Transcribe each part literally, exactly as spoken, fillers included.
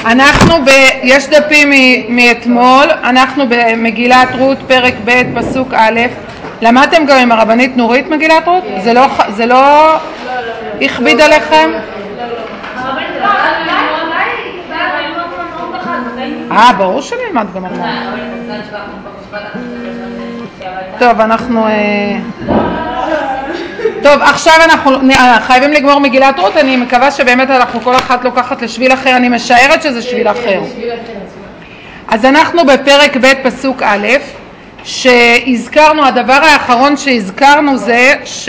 אנחנו ב... יש דפים מאתמול, אנחנו במגילת רות פרק ב' פסוק א'. למדתם גם עם הרבנית נורית מגילת רות? זה לא, זה לא הכביד עליכם? אה, ברור שנלמד גם המון. טוב, אנחנו... טוב, עכשיו אנחנו חייבים לגמור מגילת רות. אני מקווה שבאמת אנחנו כל אחת לוקחת לשביל אחר. אני משערת שזה שביל אחר. אז אנחנו בפרק ב' פסוק א', שהזכרנו, הדבר האחרון שהזכרנו זה ש...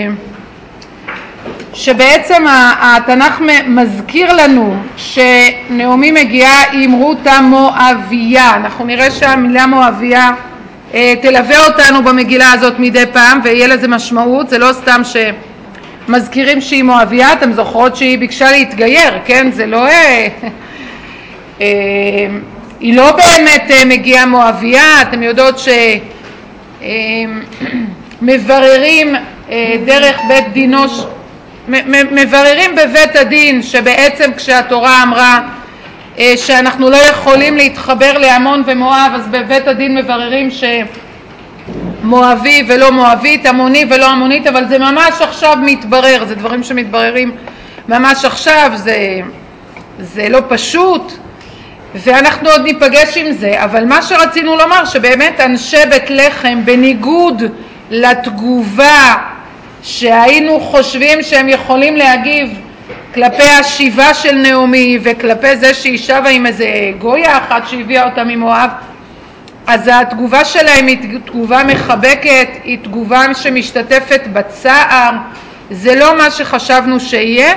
שבעצם התנ"ך מזכיר לנו שנעמי מגיעה עם רות המואביה. אנחנו נראה שהמילה מואביה תלווה אותנו במגילה הזאת מדי פעם ויהיה לזה משמעות. זה לא סתם שמזכירים שהיא מואביה, אתם זוכרות שהיא ביקשה להתגייר, כן? זה לא... היא לא באמת מגיעה מואביה. אתם יודעות שמבררים דרך בית דינו, מבררים בבית הדין שבעצם כשהתורה אמרה שאנחנו לא יכולים להתחבר לעמון ומואב, אז בבית הדין מבררים שמואבי ולא מואבית, עמוני ולא עמונית, אבל זה ממש עכשיו מתברר, זה דברים שמתבררים ממש עכשיו, זה, זה לא פשוט ואנחנו עוד ניפגש עם זה. אבל מה שרצינו לומר שבאמת אנשי בית לחם, בניגוד לתגובה שהיינו חושבים שהם יכולים להגיב כלפי השיבה של נעמי וכלפי זה שהיא שבה עם איזה גויה אחת שהביאה אותה ממואב, אז התגובה שלהם היא תגובה מחבקת, היא תגובה שמשתתפת בצער. זה לא מה שחשבנו שיהיה.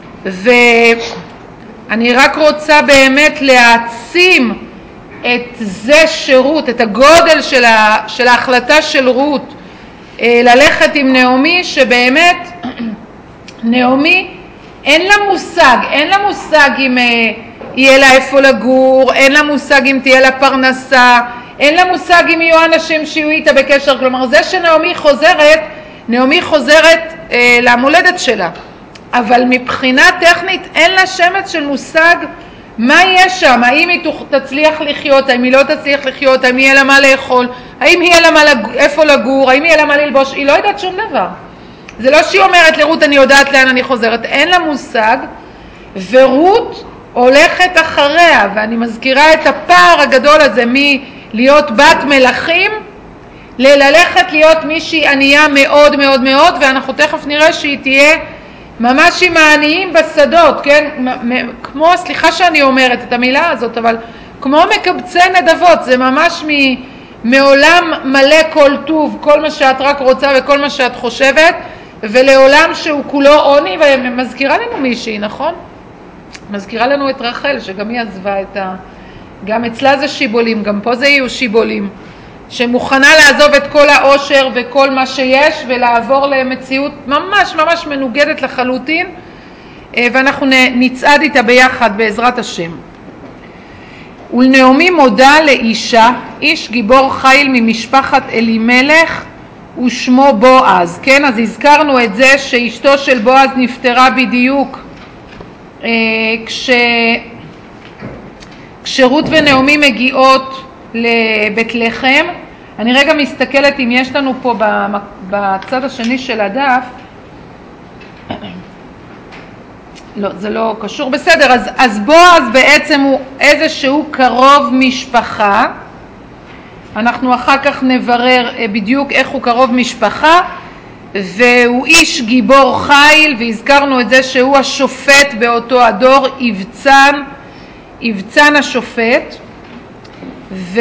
ואני רק רוצה באמת להעצים את זה שרות, את הגודל של, ה... של ההחלטה של רות ללכת עם נעמי, שבאמת נעמי אין לה מושג, אין לה מושג אם יהיה לה איפה לגור, אין לה מושג אם תהיה לה פרנסה, אין לה מושג אם יהיו אנשים שיהיו איתה בקשר. כלומר זה שנעמי חוזרת, נעמי חוזרת אה, למולדת שלה, אבל מבחינה טכנית אין לה שמץ של מושג מה יהיה שם, האם היא תצליח לחיות, האם היא לא תצליח לחיות, האם יהיה לה מה לאכול, האם יהיה לה מה לג... איפה לגור, האם יהיה לה מה ללבוש. היא לא יודעת שום דבר. זה לא שהיא אומרת לרות אני יודעת לאן אני חוזרת, אין לה מושג, ורות הולכת אחריה. ואני מזכירה את הפער הגדול הזה מלהיות בת מלכים ללכת להיות מישהי ענייה מאוד מאוד מאוד, ואנחנו תכף נראה שהיא תהיה ממש עם העניים בשדות, כן? כמו, סליחה שאני אומרת את המילה הזאת, אבל כמו מקבצי נדבות. זה ממש מ, מעולם מלא כל טוב, כל מה שאת רק רוצה וכל מה שאת חושבת, ולעולם שהוא כולו עוני. ומזכירה לנו מישהי, נכון? מזכירה לנו את רחל, שגם היא עזבה את ה... גם אצלה זה שיבולים, גם פה זה יהיו שיבולים, שמוכנה לעזוב את כל העושר וכל מה שיש ולעבור למציאות ממש ממש מנוגדת לחלוטין, ואנחנו נצעד איתה ביחד בעזרת השם. ולנעמי מודה לאישה, איש גיבור חיל ממשפחת אלימלך ושמו בועז. כן, אז הזכרנו את זה שאשתו של בועז נפטרה בדיוק כש... כשרות ונעמי מגיעות לבית לחם. אני רגע מסתכלת אם יש לנו פה בצד השני של הדף. לא, זה לא קשור. בסדר, אז, אז בועז בעצם הוא איזשהו קרוב משפחה. אנחנו אחר כך נברר בדיוק איך הוא קרוב משפחה. והוא איש גיבור חיל, והזכרנו את זה שהוא השופט באותו הדור, יבצן, יבצן השופט. ו...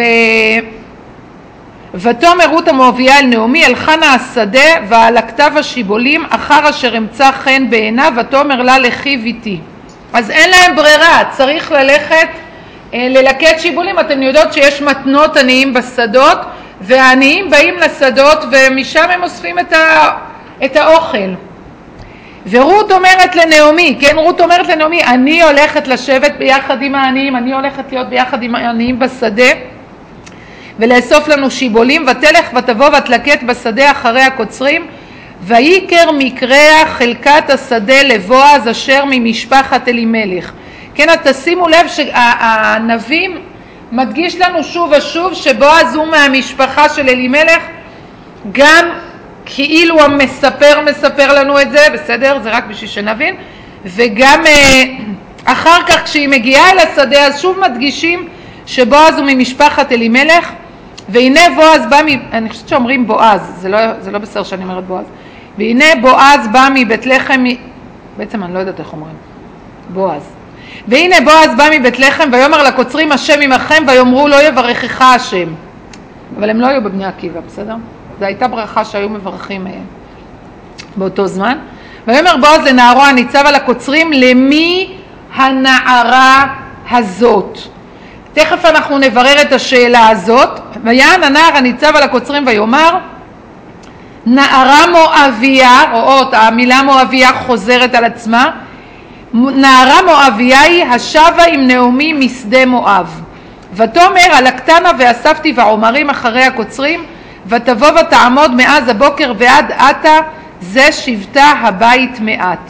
ותאמר רות המואביה אל נעמי, הלכה נא השדה ועל הכתב השיבולים אחר אשר אמצא חן בעיניו, ותאמר לה לכי ביתי. אז אין להם ברירה, צריך ללכת אה, ללקט שיבולים. אתם יודעות שיש מתנות עניים בשדות, והעניים באים לשדות ומשם הם אוספים את, ה... את האוכל. ורות אומרת לנעמי, כן, רות אומרת לנעמי, אני הולכת לשבת ביחד עם העניים, אני הולכת להיות ביחד עם העניים בשדה ולאסוף לנו שיבולים. ותלך ותבוא ותלקט בשדה אחרי הקוצרים, ויקר מקרע חלקת השדה לבועז אשר ממשפחת אלימלך. כן, אז תשימו לב שהנביא מדגיש לנו שוב ושוב שבועז הוא מהמשפחה של אלימלך, גם כאילו המספר מספר לנו את זה, בסדר? זה רק בשביל שנבין, וגם אחר כך כשהיא מגיעה אל השדה אז שוב מדגישים שבועז הוא ממשפחת אלימלך. והנה בועז בא מ... אני חושבת שאומרים בועז, זה לא, זה לא בסדר שאני אומרת בועז. והנה בועז בא מבית לחם, בעצם אני לא יודעת איך אומרים, בועז. והנה בועז בא מבית לחם ויאמר לקוצרים השם עמכם ויאמרו לא יברכך השם. אבל הם לא היו בבני עקיבא, בסדר? זו הייתה ברכה שהיו מברכים באותו זמן. ויאמר בועז לנערו הניצב על הקוצרים, למי הנערה הזאת? תכף אנחנו נברר את השאלה הזאת. ויען הנער הניצב על הקוצרים ויאמר, נערה מואביה, רואות, המילה מואביה חוזרת על עצמה, נערה מואביה היא השבה עם נעמי משדה מואב. ותאמר על הקטנה ואספתי ועומרים אחרי הקוצרים, ותבוא ותעמוד מאז הבוקר ועד עתה, זה שבטה הבית מעט.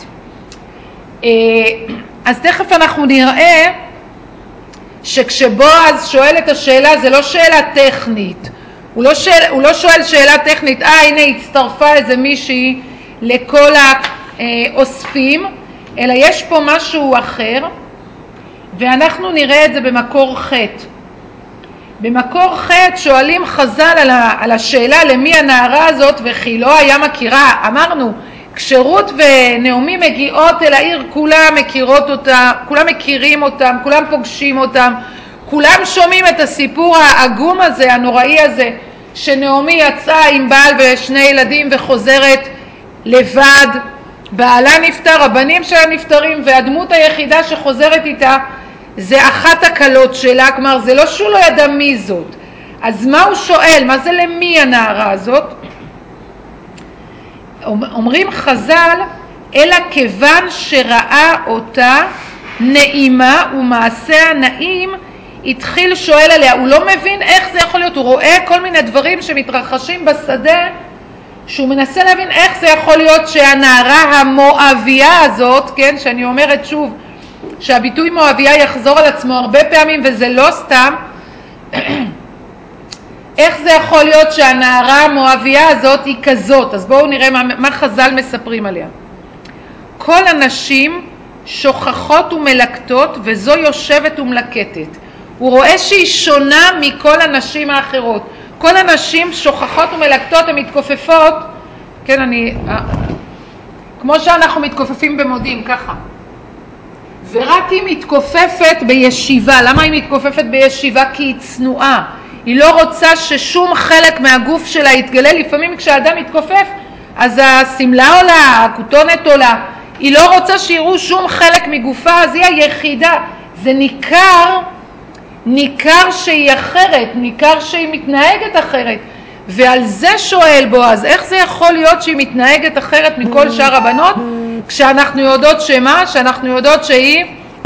אז תכף אנחנו נראה שכשבועז שואל את השאלה זה לא שאלה טכנית, הוא לא שואל, הוא לא שואל שאלה טכנית, אה הנה הצטרפה איזה מישהי לכל האוספים, אלא יש פה משהו אחר, ואנחנו נראה את זה במקור ח'. במקור ח' שואלים חז"ל על, ה, על השאלה למי הנערה הזאת, וכי לא היה מכירה. אמרנו, כשרות ונעמי מגיעות אל העיר, כולם מכירות אותה, כולם מכירים אותם, כולם פוגשים אותם, כולם שומעים את הסיפור העגום הזה, הנוראי הזה, שנעמי יצאה עם בעל ושני ילדים וחוזרת לבד, בעלה נפטר, הבנים שלה נפטרים, והדמות היחידה שחוזרת איתה זה אחת הקלות שלה, כלומר זה לא שהוא לא ידע מי זאת. אז מה הוא שואל? מה זה למי הנערה הזאת? אומרים חז"ל, אלא כיוון שראה אותה נעימה ומעשה הנעים, התחיל שואל עליה. הוא לא מבין איך זה יכול להיות, הוא רואה כל מיני דברים שמתרחשים בשדה, שהוא מנסה להבין איך זה יכול להיות שהנערה המואביה הזאת, כן, שאני אומרת שוב, שהביטוי מואביה יחזור על עצמו הרבה פעמים וזה לא סתם, איך זה יכול להיות שהנערה המואביה הזאת היא כזאת? אז בואו נראה מה, מה חז"ל מספרים עליה. כל הנשים שוכחות ומלקטות וזו יושבת ומלקטת. הוא רואה שהיא שונה מכל הנשים האחרות. כל הנשים שוכחות ומלקטות, הן מתכופפות, כן, אני, כמו שאנחנו מתכופפים במודים, ככה. ורק היא מתכופפת בישיבה. למה היא מתכופפת בישיבה? כי היא צנועה. היא לא רוצה ששום חלק מהגוף שלה יתגלה. לפעמים כשאדם מתכופף, אז הסמלה עולה, הכותונת עולה. היא לא רוצה שיראו שום חלק מגופה, אז היא היחידה. זה ניכר, ניכר שהיא אחרת, ניכר שהיא מתנהגת אחרת. ועל זה שואל בועז, איך זה יכול להיות שהיא מתנהגת אחרת מכל שאר הבנות, כשאנחנו יודעות שמה? שאנחנו יודעות שהיא,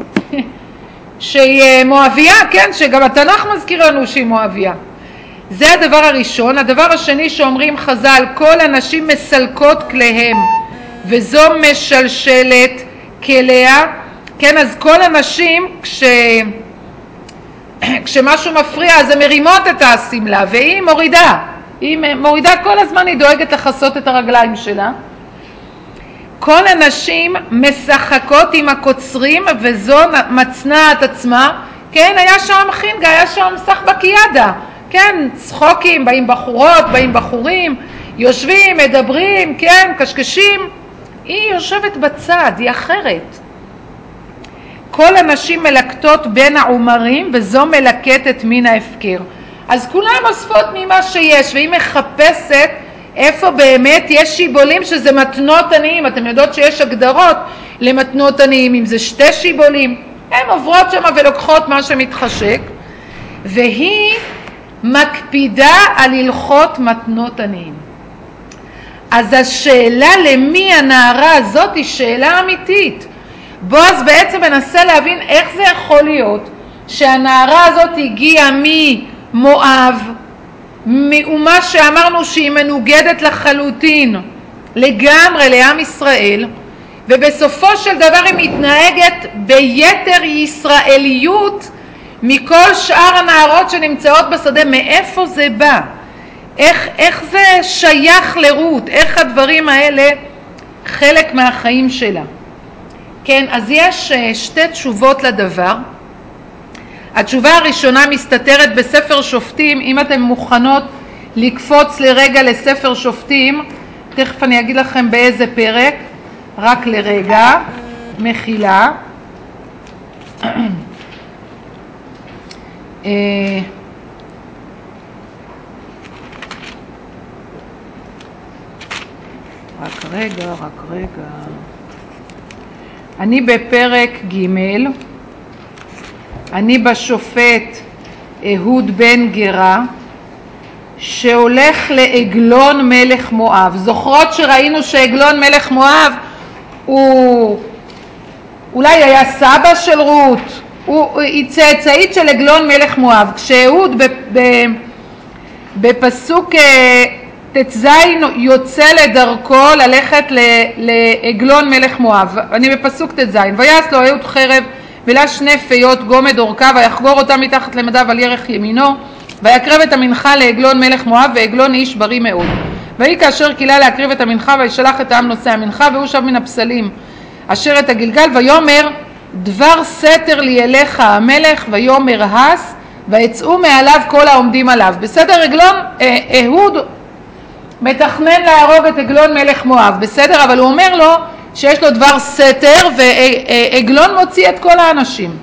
שהיא מואביה, כן, שגם התנ"ך מזכיר לנו שהיא מואביה. זה הדבר הראשון. הדבר השני שאומרים חז"ל, כל הנשים מסלקות כליהם, וזו משלשלת כליה, כן, אז כל הנשים, כש... כשמשהו מפריע, אז הן מרימות את הסמלה, והיא מורידה. היא מורידה כל הזמן, היא דואגת לחסות את הרגליים שלה. כל הנשים משחקות עם הקוצרים, וזו מצנעת עצמה. כן, היה שם חינגה, היה שם סחבקיאדה. כן, צחוקים, באים בחורות, באים בחורים, יושבים, מדברים, כן, קשקשים. היא יושבת בצד, היא אחרת. כל הנשים מלקטות בין העומרים, וזו מלקטת מן ההפקר. אז כולם אוספות ממה שיש, והיא מחפשת איפה באמת יש שיבולים שזה מתנות עניים. אתם יודעות שיש הגדרות למתנות עניים, אם זה שתי שיבולים, הן עוברות שם ולוקחות מה שמתחשק, והיא מקפידה על הלכות מתנות עניים. אז השאלה למי הנערה הזאת היא שאלה אמיתית. בועז בעצם מנסה להבין איך זה יכול להיות שהנערה הזאת הגיעה ממואב, מאומה שאמרנו שהיא מנוגדת לחלוטין לגמרי לעם ישראל, ובסופו של דבר היא מתנהגת ביתר ישראליות מכל שאר הנערות שנמצאות בשדה. מאיפה זה בא? איך, איך זה שייך לרות? איך הדברים האלה חלק מהחיים שלה? כן, אז יש שתי תשובות לדבר. התשובה הראשונה מסתתרת בספר שופטים. אם אתם מוכנות לקפוץ לרגע לספר שופטים, תכף אני אגיד לכם באיזה פרק, רק לרגע, מחילה. רק רגע, רק רגע. אני בפרק ג', אני בשופט אהוד בן גרה, שהולך לעגלון מלך מואב. זוכרות שראינו שעגלון מלך מואב הוא אולי היה סבא של רות, הוא, היא צאצאית של עגלון מלך מואב. כשאהוד בפסוק תז יוצא לדרכו ללכת לעגלון מלך מואב, אני בפסוק תז, ויעש לו אהוד חרב ולה שני פיות גומד אורכה, ויחגור אותה מתחת למדיו על ירך ימינו, ויקרב את המנחה לעגלון מלך מואב, ועגלון איש בריא מאוד. והיא כאשר קילה להקריב את המנחה, וישלח את העם נושא המנחה, והוא שב מן הפסלים אשר את הגלגל, ויאמר דבר סתר לי אליך המלך, ויאמר הס, ויצאו מעליו כל העומדים עליו. בסדר, עגלון, אהוד מתכנן להרוג את עגלון מלך מואב, בסדר, אבל הוא אומר לו שיש לו דבר סתר, ועגלון מוציא את כל האנשים.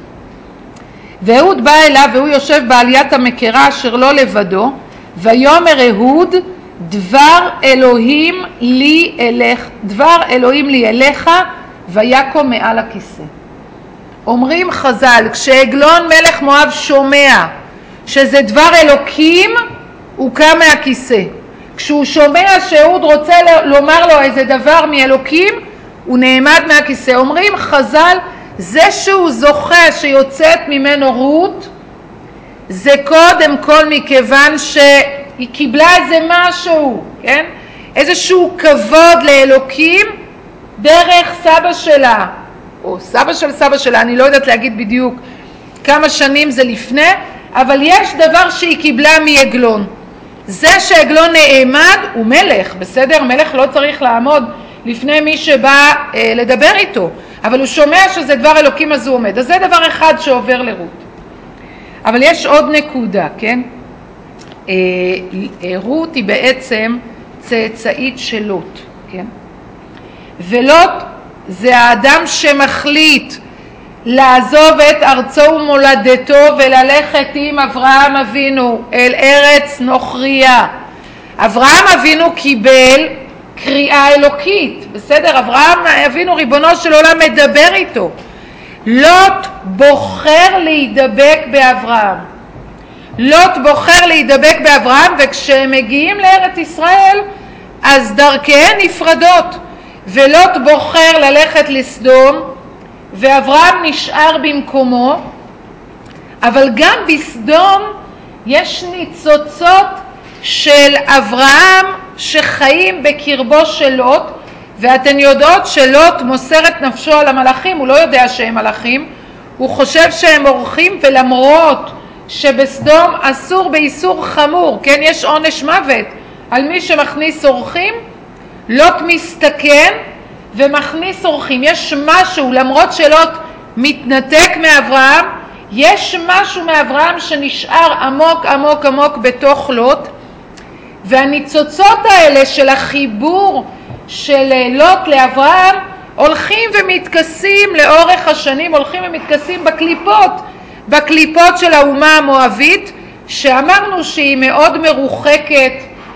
ואהוד בא אליו, והוא יושב בעליית המקרה אשר לא לבדו, ויאמר אהוד דבר אלוהים לי אליך, דבר אלוהים לי אליך, ויקום מעל הכיסא. אומרים חז"ל, כשעגלון מלך מואב שומע שזה דבר אלוקים, הוא קם מהכיסא. כשהוא שומע שאהוד רוצה לומר לו איזה דבר מאלוקים, הוא נעמד מהכיסא. אומרים חז"ל, זה שהוא זוכה שיוצאת ממנו רות, זה קודם כל מכיוון שהיא קיבלה איזה משהו, כן? איזשהו כבוד לאלוקים דרך סבא שלה, או סבא של סבא שלה, אני לא יודעת להגיד בדיוק כמה שנים זה לפני, אבל יש דבר שהיא קיבלה מעגלון. זה שעגלון נעמד הוא מלך, בסדר? מלך לא צריך לעמוד לפני מי שבא אה, לדבר איתו, אבל הוא שומע שזה דבר אלוקים, אז הוא עומד. אז זה דבר אחד שעובר לרות. אבל יש עוד נקודה, כן? אה, רות היא בעצם צאצאית של לוט, כן? ולוט זה האדם שמחליט לעזוב את ארצו ומולדתו וללכת עם אברהם אבינו אל ארץ נוכריה. אברהם אבינו קיבל קריאה אלוקית, בסדר? אברהם אבינו ריבונו של עולם מדבר איתו. לוט בוחר להידבק באברהם. לוט בוחר להידבק באברהם, וכשהם מגיעים לארץ ישראל אז דרכיהן נפרדות, ולוט בוחר ללכת לסדום ואברהם נשאר במקומו. אבל גם בסדום יש ניצוצות של אברהם שחיים בקרבו של לוט, ואתן יודעות שלוט מוסר את נפשו על המלאכים, הוא לא יודע שהם מלאכים, הוא חושב שהם אורחים, ולמרות שבסדום אסור באיסור חמור, כן, יש עונש מוות על מי שמכניס אורחים, לוט מסתכן ומכניס אורחים. יש משהו, למרות שלוט מתנתק מאברהם, יש משהו מאברהם שנשאר עמוק עמוק עמוק בתוך לוט, והניצוצות האלה של החיבור של לוט לאברהם הולכים ומתכסים לאורך השנים, הולכים ומתכסים בקליפות, בקליפות של האומה המואבית, שאמרנו שהיא מאוד מרוחקת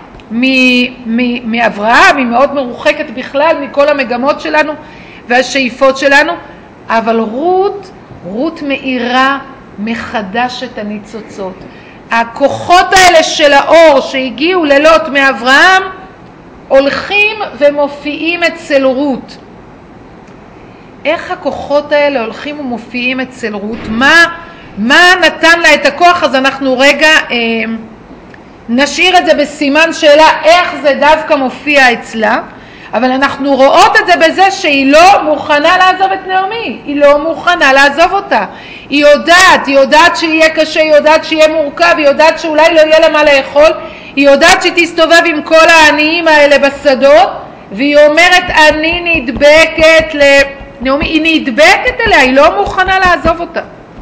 מאברהם, היא מאוד מרוחקת בכלל מכל המגמות שלנו והשאיפות שלנו, אבל רות, רות מאירה מחדש את הניצוצות. הכוחות האלה של האור שהגיעו ללוט מאברהם הולכים ומופיעים אצל רות. איך הכוחות האלה הולכים ומופיעים אצל רות? מה, מה נתן לה את הכוח? אז אנחנו רגע אה, נשאיר את זה בסימן שאלה איך זה דווקא מופיע אצלה. אבל אנחנו רואות את זה בזה שהיא לא מוכנה לעזוב את נעמי, היא לא מוכנה לעזוב אותה. היא יודעת, היא יודעת שיהיה קשה, היא יודעת שיהיה מורכב, היא יודעת שאולי לא יהיה לה מה לאכול, היא יודעת שהיא תסתובב עם כל העניים האלה בשדות, והיא אומרת אני נדבקת לנעמי, היא נדבקת אליה, היא לא מוכנה לעזוב אותה.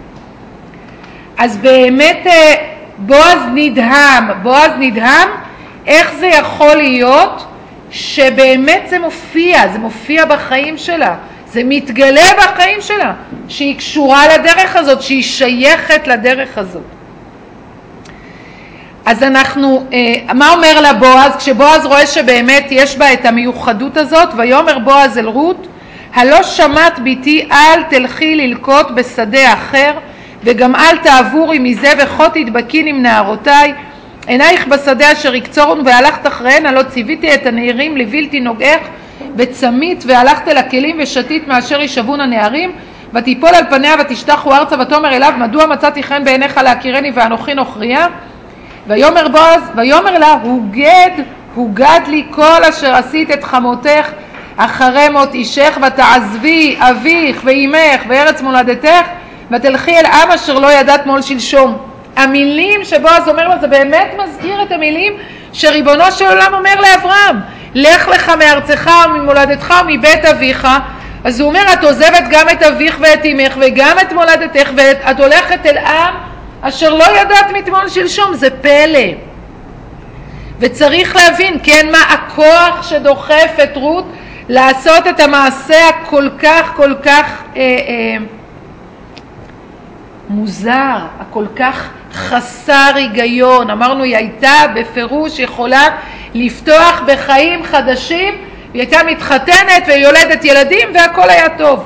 אז באמת בועז נדהם, בועז נדהם איך זה יכול להיות שבאמת זה מופיע, זה מופיע בחיים שלה, זה מתגלה בחיים שלה, שהיא קשורה לדרך הזאת, שהיא שייכת לדרך הזאת. אז אנחנו, מה אומר לה בועז? כשבועז רואה שבאמת יש בה את המיוחדות הזאת, ויאמר בועז אל רות, הלא שמעת ביתי, אל תלכי ללקוט בשדה אחר, וגם אל תעבורי מזה, וכה תדבקין עם נערותיי, עינייך בשדה אשר יקצורון, והלכת אחריהן, הלא ציוויתי את הנערים לבלתי נוגעך בצמית, והלכת אל הכלים ושתית מאשר ישבון הנערים, ותיפול על פניה ותשתחו ארצה, ותאמר אליו, מדוע מצאתי חן בעיניך להכירני ואנוכי נוכריה? ויאמר בועז, ויאמר לה, הוגד, הוגד לי כל אשר עשית את חמותך אחרי מות אישך, ותעזבי אביך ואימך וארץ מולדתך, ותלכי אל עם אשר לא ידעת מול שלשום. המילים שבועז אומר לו, זה באמת מזכיר את המילים שריבונו של עולם אומר לאברהם, לך לך מארצך וממולדתך ומבית אביך. אז הוא אומר, את עוזבת גם את אביך ואת אמך וגם את מולדתך, ואת הולכת אל עם אשר לא ידעת מתמול שלשום. זה פלא. וצריך להבין, כן, מה הכוח שדוחף את רות לעשות את המעשה הכל כך כל כך אה, אה, מוזר, הכל כך חסר היגיון. אמרנו, היא הייתה בפירוש יכולה לפתוח בחיים חדשים, היא הייתה מתחתנת ויולדת ילדים והכל היה טוב.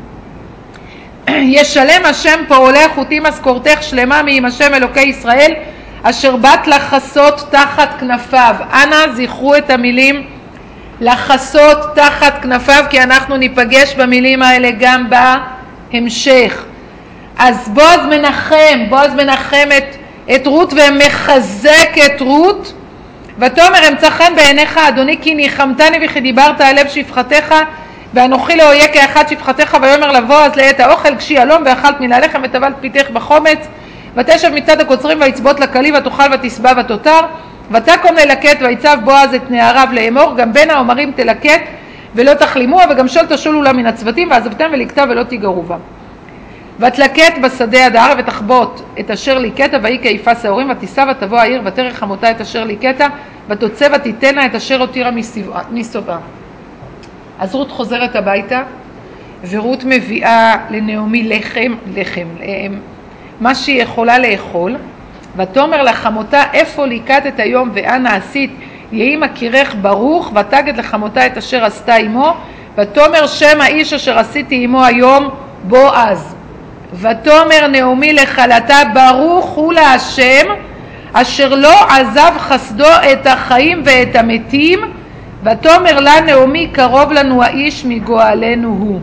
ישלם השם פועלי חוטים משכורתך שלמה מעם השם אלוקי ישראל אשר באת לחסות תחת כנפיו. אנא זכרו את המילים לחסות תחת כנפיו, כי אנחנו ניפגש במילים האלה גם בהמשך. אז בועז מנחם, בועז מנחם את, את רות ומחזק את רות, ותאמר אמצא חן בעיניך אדוני כי ניחמתני וכי דיברת על לב שפחתך, ואנוכי לא אהיה כאחד שפחתך. ויאמר לבועז לעת האוכל כשי אלום ואכלת מן הלחם וטבלת פיתך בחומץ, ותשב מצד הקוצרים ויצבות לכלי ותאכל ותשבע ותותר, ותקום ללקט. ויצב בועז את נעריו לאמור, גם בין האומרים תלקט ולא תחלימוה, וגם שול תשולו לה מן הצוותים, ועזבתם ולקטה ולא תיגרו בה. ותלקט בשדה עד הערב ותחבוט את אשר ליקטה, ויהי כיפה שעורים, ותיסע ותבוא העיר ותרא חמותה את אשר ליקטה, ותוצא ותיתנה את אשר הותירה מסובה. אז רות חוזרת הביתה, ורות מביאה לנעמי לחם, לחם, מה שהיא יכולה לאכול, ותאמר לחמותה איפה ליקטת היום ואנה עשית, יהי מכירך ברוך, ותגד לחמותה את אשר עשתה עמו, ותאמר שם האיש אשר עשיתי עמו היום בועז. ותאמר נעמי לכלתה ברוך הוא להשם אשר לא עזב חסדו את החיים ואת המתים, ותאמר לה נעמי קרוב לנו האיש מגואלנו הוא.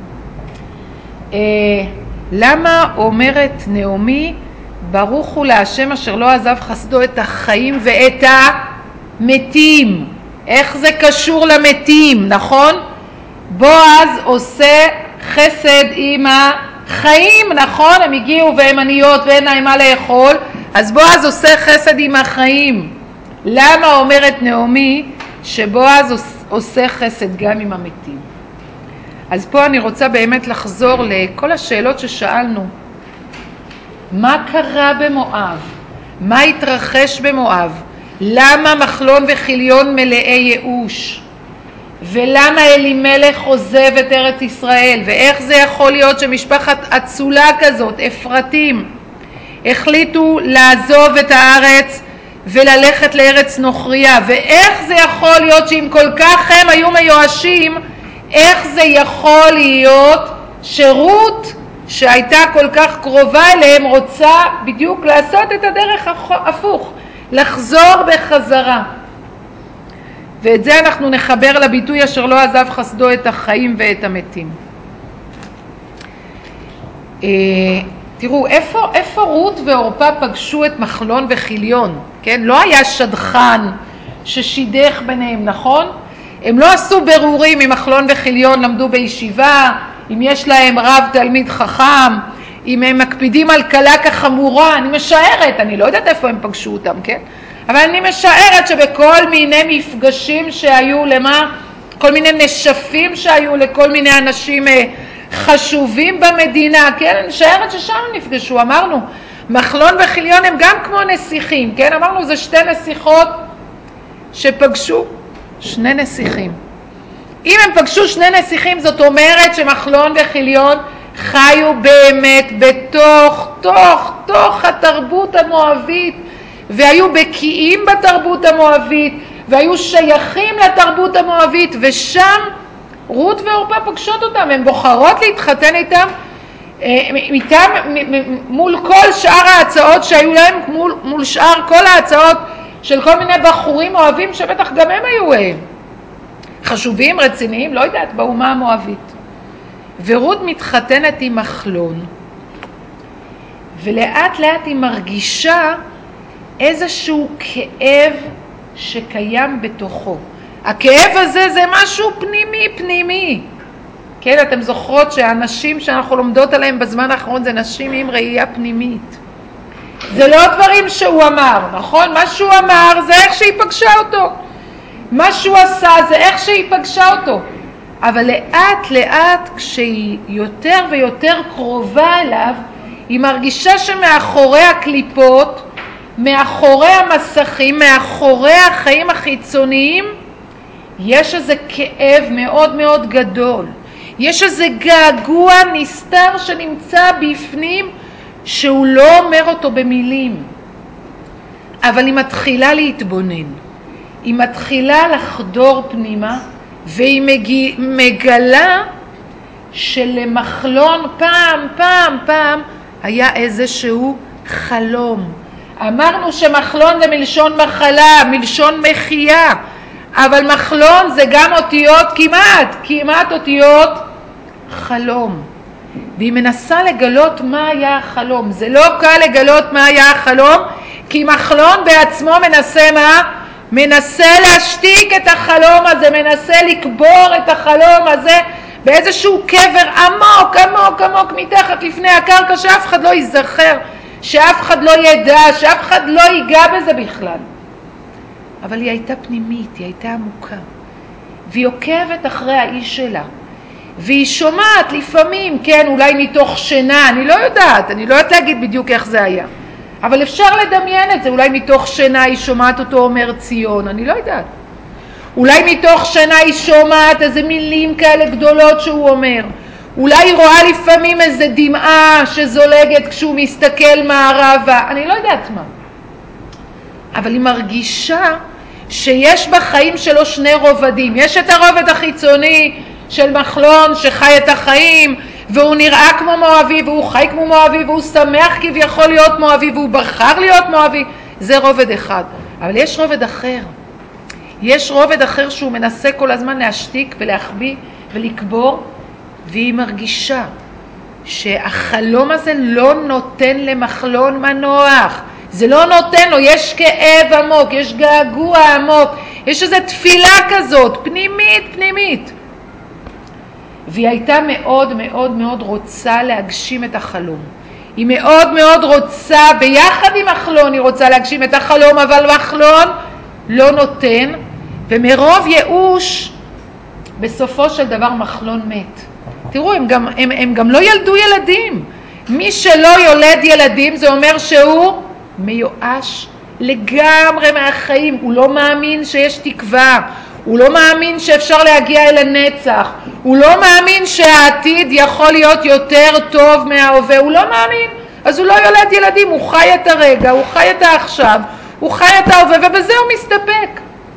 אה, למה אומרת נעמי ברוך הוא להשם אשר לא עזב חסדו את החיים ואת המתים? איך זה קשור למתים? נכון? בועז עושה חסד עם החיים, נכון? הם הגיעו והם עניות ואין להם מה לאכול, אז בועז עושה חסד עם החיים. למה אומרת נעמי שבועז עושה חסד גם עם המתים? אז פה אני רוצה באמת לחזור לכל השאלות ששאלנו. מה קרה במואב? מה התרחש במואב? למה מחלון וחיליון מלאי ייאוש? ולמה אלימלך עוזב את ארץ ישראל? ואיך זה יכול להיות שמשפחת אצולה כזאת, אפרתים, החליטו לעזוב את הארץ וללכת לארץ נוכריה? ואיך זה יכול להיות שאם כל כך הם היו מיואשים, איך זה יכול להיות שרות שהייתה כל כך קרובה אליהם רוצה בדיוק לעשות את הדרך הפוך, לחזור בחזרה? ואת זה אנחנו נחבר לביטוי אשר לא עזב חסדו את החיים ואת המתים. אה, תראו, איפה, איפה רות ואורפה פגשו את מחלון וחיליון? כן? לא היה שדכן ששידך ביניהם, נכון? הם לא עשו ברורים אם מחלון וחיליון למדו בישיבה, אם יש להם רב תלמיד חכם, אם הם מקפידים על קלה כחמורה. אני משערת, אני לא יודעת איפה הם פגשו אותם, כן? אבל אני משערת שבכל מיני מפגשים שהיו, למה? כל מיני נשפים שהיו לכל מיני אנשים חשובים במדינה, כן? אני משערת ששם נפגשו. אמרנו, מחלון וחיליון הם גם כמו נסיכים, כן? אמרנו, זה שתי נסיכות שפגשו שני נסיכים. אם הם פגשו שני נסיכים, זאת אומרת שמחלון וחיליון חיו באמת בתוך, תוך, תוך התרבות המואבית, והיו בקיאים בתרבות המואבית, והיו שייכים לתרבות המואבית, ושם רות ואורפה פגשות אותם, הן בוחרות להתחתן איתם, איתם מול כל שאר ההצעות שהיו להם, מול, מול שאר כל ההצעות של כל מיני בחורים אוהבים שבטח גם הם היו חשובים, רציניים, לא יודעת, באומה המואבית. ורות מתחתנת עם מחלון, ולאט לאט היא מרגישה איזשהו כאב שקיים בתוכו. הכאב הזה זה משהו פנימי פנימי. כן, אתם זוכרות שהאנשים שאנחנו לומדות עליהם בזמן האחרון זה נשים עם ראייה פנימית. זה לא דברים שהוא אמר, נכון? מה שהוא אמר זה איך שהיא פגשה אותו. מה שהוא עשה זה איך שהיא פגשה אותו. אבל לאט לאט כשהיא יותר ויותר קרובה אליו, היא מרגישה שמאחורי הקליפות, מאחורי המסכים, מאחורי החיים החיצוניים, יש איזה כאב מאוד מאוד גדול. יש איזה געגוע נסתר שנמצא בפנים, שהוא לא אומר אותו במילים. אבל היא מתחילה להתבונן. היא מתחילה לחדור פנימה, והיא מגיע, מגלה שלמחלון פעם, פעם, פעם, היה איזשהו חלום. אמרנו שמחלון זה מלשון מחלה, מלשון מחייה, אבל מחלון זה גם אותיות כמעט, כמעט אותיות חלום. והיא מנסה לגלות מה היה החלום. זה לא קל לגלות מה היה החלום, כי מחלון בעצמו מנסה מה? מנסה להשתיק את החלום הזה, מנסה לקבור את החלום הזה באיזשהו קבר עמוק, עמוק, עמוק מתחת לפני הקרקע, שאף אחד לא ייזכר, שאף אחד לא ידע, שאף אחד לא ייגע בזה בכלל. אבל היא הייתה פנימית, היא הייתה עמוקה, והיא עוקבת אחרי האיש שלה, והיא שומעת לפעמים, כן, אולי מתוך שינה, אני לא יודעת, אני לא יודעת להגיד בדיוק איך זה היה, אבל אפשר לדמיין את זה, אולי מתוך שינה היא שומעת אותו אומר ציון, אני לא יודעת. אולי מתוך שינה היא שומעת איזה מילים כאלה גדולות שהוא אומר. אולי היא רואה לפעמים איזה דמעה שזולגת כשהוא מסתכל מערבה, אני לא יודעת מה. אבל היא מרגישה שיש בחיים שלו שני רובדים. יש את הרובד החיצוני של מחלון שחי את החיים, והוא נראה כמו מואבי, והוא חי כמו מואבי, והוא שמח כביכול להיות מואבי, והוא בחר להיות מואבי. זה רובד אחד. אבל יש רובד אחר. יש רובד אחר שהוא מנסה כל הזמן להשתיק ולהחביא ולקבור, והיא מרגישה שהחלום הזה לא נותן למחלון מנוח. זה לא נותן לו, יש כאב עמוק, יש געגוע עמוק, יש איזו תפילה כזאת, פנימית, פנימית. והיא הייתה מאוד מאוד מאוד רוצה להגשים את החלום. היא מאוד מאוד רוצה, ביחד עם מחלון היא רוצה להגשים את החלום, אבל מחלון לא נותן, ומרוב ייאוש, בסופו של דבר מחלון מת. תראו, הם גם, הם, הם גם לא ילדו ילדים. מי שלא יולד ילדים זה אומר שהוא מיואש לגמרי מהחיים. הוא לא מאמין שיש תקווה. הוא לא מאמין שאפשר להגיע אל הנצח. הוא לא מאמין שהעתיד יכול להיות יותר טוב מההווה. הוא לא מאמין. אז הוא לא יולד ילדים. הוא חי את הרגע, הוא חי את העכשיו, הוא חי את ההווה, ובזה הוא מסתפק.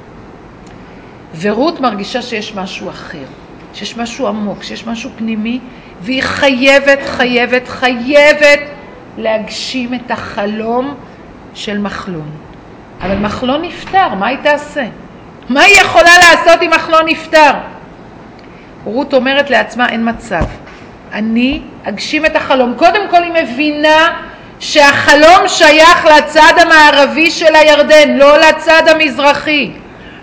ורות מרגישה שיש משהו אחר. שיש משהו עמוק, שיש משהו פנימי, והיא חייבת, חייבת, חייבת להגשים את החלום של מחלון. אבל מחלון נפטר, מה היא תעשה? מה היא יכולה לעשות אם מחלון נפטר? רות אומרת לעצמה, אין מצב. אני אגשים את החלום. קודם כל היא מבינה שהחלום שייך לצד המערבי של הירדן, לא לצד המזרחי.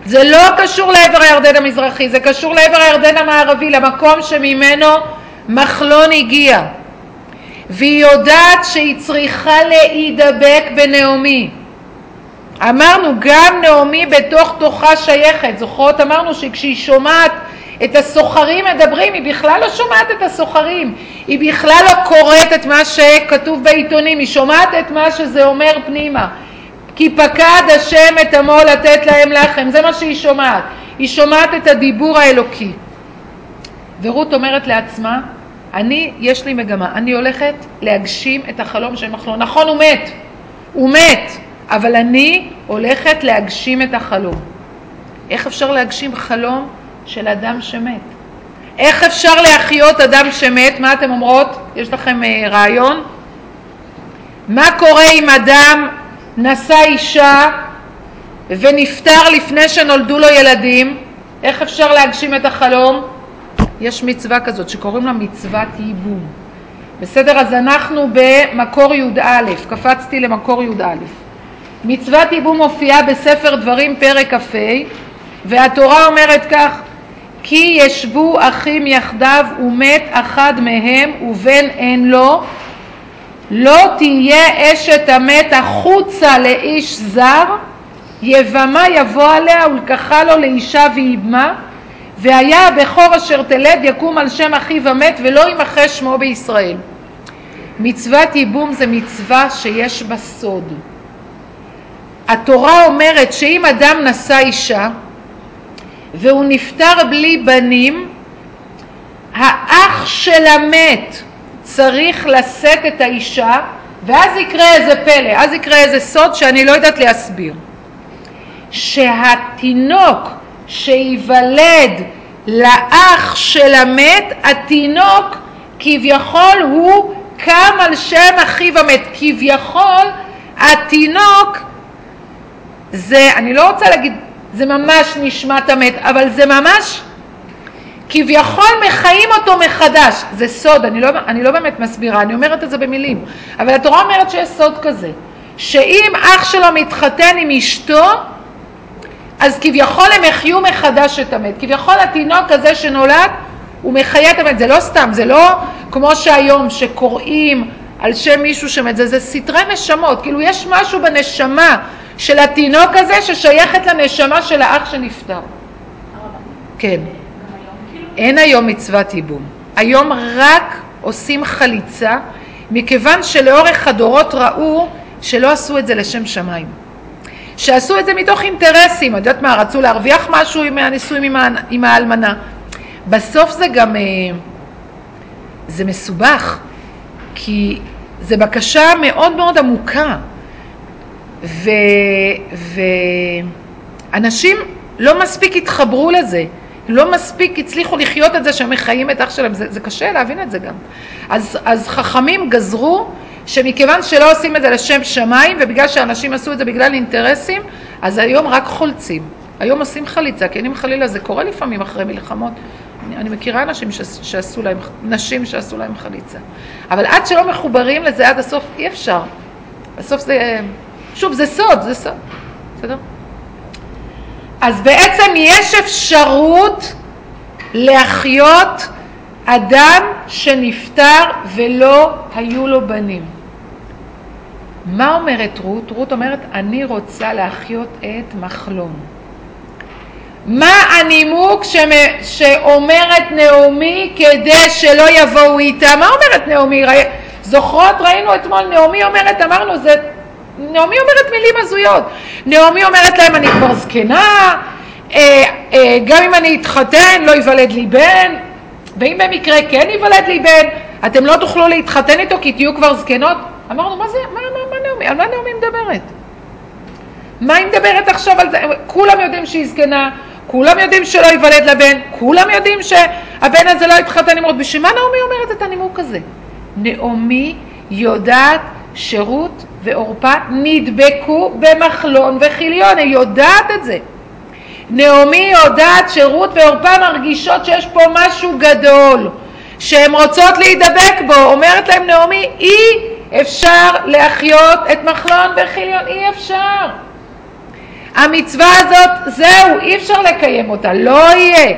זה לא קשור לעבר הירדן המזרחי, זה קשור לעבר הירדן המערבי, למקום שממנו מחלון הגיע. והיא יודעת שהיא צריכה להידבק בנעמי. אמרנו, גם נעמי בתוך תוכה שייכת. זוכרות? אמרנו שכשהיא שומעת את הסוחרים מדברים, היא בכלל לא שומעת את הסוחרים. היא בכלל לא קוראת את מה שכתוב בעיתונים, היא שומעת את מה שזה אומר פנימה. כי פקד השם את עמו לתת להם לחם, זה מה שהיא שומעת. היא שומעת את הדיבור האלוקי. ורות אומרת לעצמה, אני, יש לי מגמה, אני הולכת להגשים את החלום של מחלון. נכון, הוא מת, הוא מת, אבל אני הולכת להגשים את החלום. איך אפשר להגשים חלום של אדם שמת? איך אפשר להחיות אדם שמת? מה אתם אומרות? יש לכם uh, רעיון? מה קורה אם אדם נשא אישה ונפטר לפני שנולדו לו ילדים? איך אפשר להגשים את החלום? יש מצווה כזאת שקוראים לה מצוות ייבום. בסדר? אז אנחנו במקור י"א, קפצתי למקור י"א. מצוות ייבום מופיעה בספר דברים פרק כ"ה, והתורה אומרת כך, כי ישבו אחים יחדיו ומת אחד מהם ובן אין לו, לא תהיה אשת המת החוצה לאיש זר, יבמה יבוא עליה ולקחה לו לאישה ויבמה, והיה הבכור אשר תלד יקום על שם אחיו המת ולא ימחה שמו בישראל. מצוות ייבום זה מצווה שיש בה סוד. התורה אומרת שאם אדם נשא אישה והוא נפטר בלי בנים, האח של המת צריך לשאת את האישה, ואז יקרה איזה פלא, אז יקרה איזה סוד שאני לא יודעת להסביר. שהתינוק שיוולד לאח של המת, התינוק כביכול הוא קם על שם אחיו המת. כביכול התינוק זה, אני לא רוצה להגיד, זה ממש נשמת המת, אבל זה ממש כביכול מחיים אותו מחדש. זה סוד, אני לא, אני לא באמת מסבירה, אני אומרת את זה במילים. אבל התורה אומרת שיש סוד כזה, שאם אח שלו מתחתן עם אשתו, אז כביכול הם יחיו מחדש את המת. כביכול התינוק הזה שנולד, הוא מחיה את המת. זה לא סתם, זה לא כמו שהיום שקוראים על שם מישהו שמת, זה, זה סתרי נשמות. כאילו יש משהו בנשמה של התינוק הזה ששייכת לנשמה של האח שנפטר. כן. אין היום מצוות ייבום. היום רק עושים חליצה, מכיוון שלאורך הדורות ראו שלא עשו את זה לשם שמיים. שעשו את זה מתוך אינטרסים, יודעת מה, רצו להרוויח משהו מהנישואים עם, עם האלמנה. בסוף זה גם, זה מסובך, כי זה בקשה מאוד מאוד עמוקה, ו, ואנשים לא מספיק התחברו לזה, לא מספיק הצליחו לחיות את זה שהם מחיים את אח שלהם, זה, זה קשה להבין את זה גם. אז, אז חכמים גזרו שמכיוון שלא עושים את זה לשם שמיים, ובגלל שאנשים עשו את זה בגלל אינטרסים, אז היום רק חולצים. היום עושים חליצה, כי אם חלילה זה קורה לפעמים אחרי מלחמות. אני, אני מכירה אנשים ש, שעשו להם, נשים שעשו להם חליצה. אבל עד שלא מחוברים לזה עד הסוף, אי אפשר. בסוף זה, שוב, זה סוד, זה סוד. בסדר? אז בעצם יש אפשרות להחיות אדם שנפטר ולא היו לו בנים. מה אומרת רות? רות אומרת, אני רוצה להחיות את מחלון. מה הנימוק שאומרת נעמי כדי שלא יבואו איתה? מה אומרת נעמי? זוכרות, ראינו אתמול, נעמי אומרת, אמרנו, זה, נעמי אומרת מילים הזויות. נעמי אומרת להם, אני כבר זקנה, אה, אה, גם אם אני אתחתן, לא יוולד לי בן, ואם במקרה כן יוולד לי בן, אתם לא תוכלו להתחתן איתו כי תהיו כבר זקנות. אמרנו, מה זה? מה, מה, מה נעמי? על מה נעמי מדברת? מה היא מדברת עכשיו על זה? כולם יודעים שהיא זקנה, כולם יודעים שלא יוולד לבן, כולם יודעים שהבן הזה לא יתחתן עם רות. בשביל מה נעמי אומרת את הנימוק הזה? נעמי יודעת שרות ואורפה נדבקו במחלון וחיליון, היא יודעת את זה. נעמי יודעת שרות ואורפה מרגישות שיש פה משהו גדול, שהן רוצות להידבק בו. אומרת להם נעמי, אי אפשר להחיות את מחלון וחיליון, אי אפשר. המצווה הזאת, זהו, אי אפשר לקיים אותה, לא יהיה.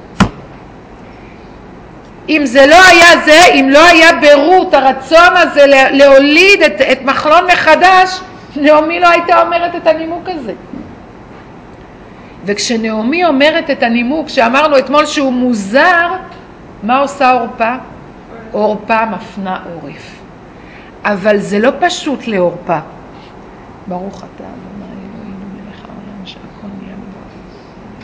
אם זה לא היה זה, אם לא היה ברות הרצון הזה להוליד את, את מחלון מחדש, נעמי לא הייתה אומרת את הנימוק הזה. וכשנעמי אומרת את הנימוק שאמרנו אתמול שהוא מוזר, מה עושה אורפה? אורפה מפנה עורף. אבל זה לא פשוט לאורפה. ברוך אתה אדוני אלוהינו מלך העולם שהכל נהיה בדברו.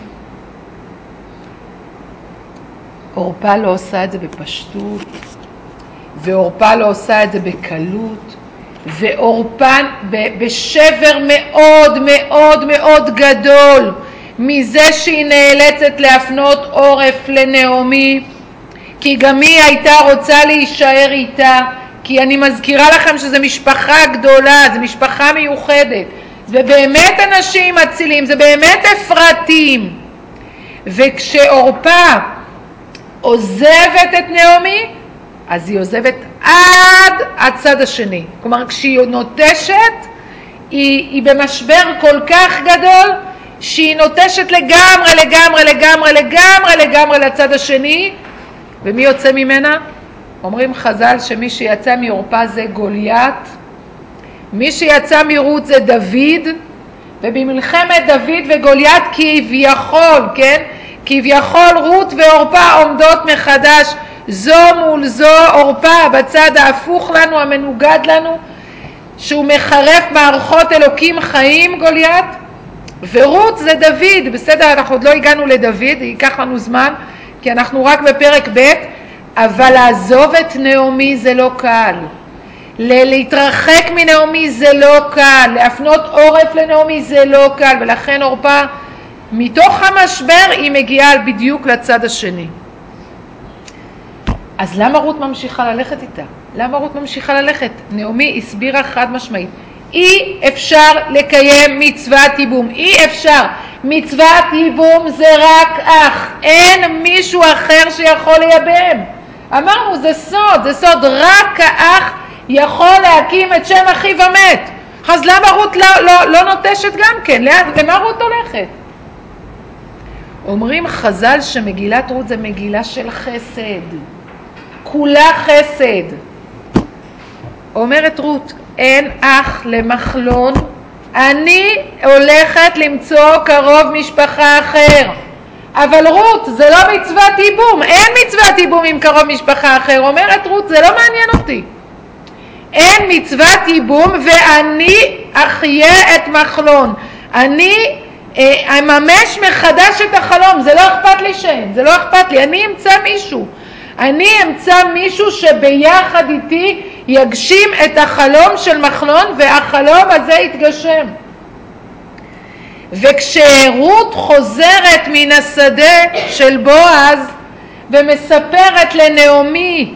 אורפה לא עושה את זה בפשטות, ואורפה לא עושה את זה בקלות, ואורפה בשבר מאוד מאוד מאוד גדול מזה שהיא נאלצת להפנות עורף לנעמי, כי גם היא הייתה רוצה להישאר איתה, כי אני מזכירה לכם שזה משפחה גדולה, זה משפחה מיוחדת, זה באמת אנשים מצילים, זה באמת אפרתים. וכשאורפה עוזבת את נעמי, אז היא עוזבת עד הצד השני. כלומר, כשהיא נוטשת, היא, היא במשבר כל כך גדול, שהיא נוטשת לגמרי, לגמרי, לגמרי, לגמרי, לגמרי לצד השני. ומי יוצא ממנה? אומרים חז"ל שמי שיצא מאורפה זה גוליית, מי שיצא מרות זה דוד, ובמלחמת דוד וגוליית כביכול, כן? כביכול רות ואורפה עומדות מחדש, זו מול זו, אורפה בצד ההפוך לנו, המנוגד לנו, שהוא מחרף מערכות אלוקים חיים גוליית, ורות זה דוד. בסדר, אנחנו עוד לא הגענו לדוד, ייקח לנו זמן, כי אנחנו רק בפרק ב', אבל לעזוב את נעמי זה לא קל, להתרחק מנעמי זה לא קל, להפנות עורף לנעמי זה לא קל, ולכן אורפה מתוך המשבר היא מגיעה בדיוק לצד השני. אז למה רות ממשיכה ללכת איתה? למה רות ממשיכה ללכת? נעמי הסבירה חד משמעית, אי אפשר לקיים מצוות ייבום, אי אפשר. מצוות ייבום זה רק אח, אין מישהו אחר שיכול לייבם. אמרנו זה סוד, זה סוד, רק האח יכול להקים את שם אחיו המת. אז למה רות לא, לא, לא נוטשת גם כן? למה רות הולכת? אומרים חז"ל שמגילת רות זה מגילה של חסד, כולה חסד. אומרת רות, אין אח למחלון, אני הולכת למצוא קרוב משפחה אחר. אבל רות, זה לא מצוות ייבום, אין מצוות ייבום עם קרוב משפחה אחר. אומרת רות, זה לא מעניין אותי, אין מצוות ייבום, ואני אחיה את מחלון, אני אה, אממש מחדש את החלום. זה לא אכפת לי שאין, זה לא אכפת לי, אני אמצא מישהו, אני אמצא מישהו שביחד איתי יגשים את החלום של מחלון, והחלום הזה יתגשם. וכשרות חוזרת מן השדה של בועז ומספרת לנעמי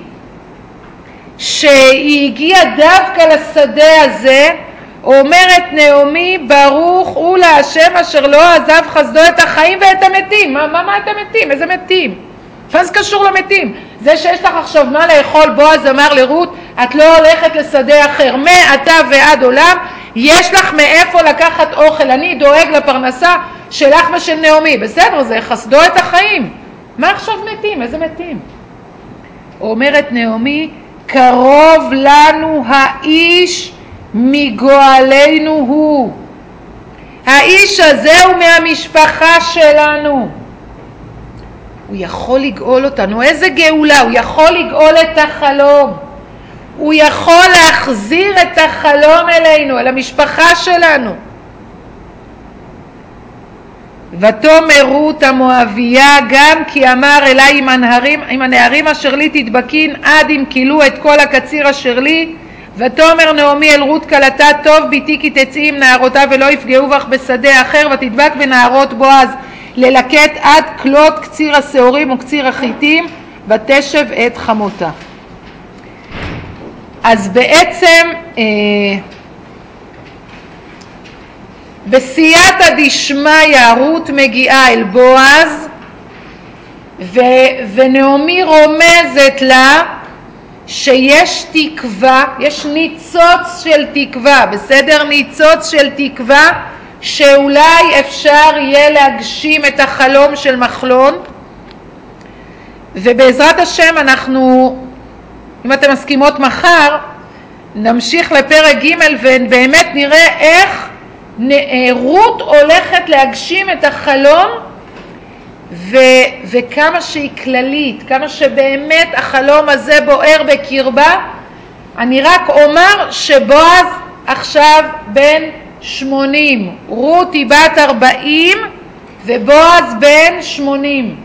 שהיא הגיעה דווקא לשדה הזה, אומרת נעמי, ברוך הוא להשם אשר לא עזב חסדו את החיים ואת המתים. מה, מה, מה את המתים? איזה מתים? מה זה קשור למתים? זה שיש לך עכשיו מה לאכול, בועז אמר לרות, את לא הולכת לשדה אחר, מעתה ועד עולם יש לך מאיפה לקחת אוכל, אני דואג לפרנסה שלך ושל נעמי. בסדר, זה חסדו את החיים. מה עכשיו מתים? איזה מתים? אומרת נעמי, קרוב לנו האיש מגואלנו הוא. האיש הזה הוא מהמשפחה שלנו, הוא יכול לגאול אותנו. איזה גאולה? הוא יכול לגאול את החלום, הוא יכול להחזיר את החלום אלינו, אל המשפחה שלנו. ותאמר רות המואביה, גם כי אמר אליי עם הנערים, עם הנערים אשר לי תדבקין עד אם כילו את כל הקציר אשר לי. ותאמר נעמי אל רות כלתה, טוב ביתי כי תצאי עם נערותיו ולא יפגעו בך בשדה אחר, ותדבק בנערות בועז ללקט עד כלות קציר השעורים וקציר החיטים, ותשב את חמותה. אז בעצם אה, בסייעתא דשמיא רות מגיעה אל בועז, ו, ונעמי רומזת לה שיש תקווה, יש ניצוץ של תקווה, בסדר? ניצוץ של תקווה שאולי אפשר יהיה להגשים את החלום של מחלון, ובעזרת השם אנחנו, אם אתם מסכימות, מחר נמשיך לפרק ג' ובאמת נראה איך רות הולכת להגשים את החלום, ו, וכמה שהיא כללית, כמה שבאמת החלום הזה בוער בקרבה. אני רק אומר שבועז עכשיו בן שמונים, רות היא בת ארבעים ובועז בן שמונים,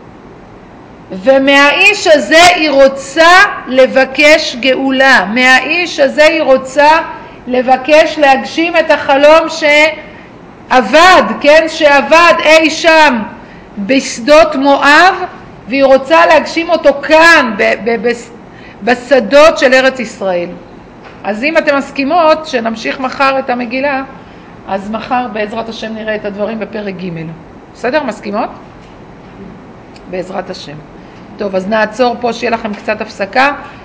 ומהאיש הזה היא רוצה לבקש גאולה, מהאיש הזה היא רוצה לבקש להגשים את החלום שעבד, כן, שעבד אי שם בשדות מואב, והיא רוצה להגשים אותו כאן ב- ב- בשדות של ארץ ישראל. אז אם אתם מסכימות שנמשיך מחר את המגילה, אז מחר בעזרת השם נראה את הדברים בפרק ג'. בסדר? מסכימות? בעזרת השם. טוב, אז נעצור פה שיהיה לכם קצת הפסקה.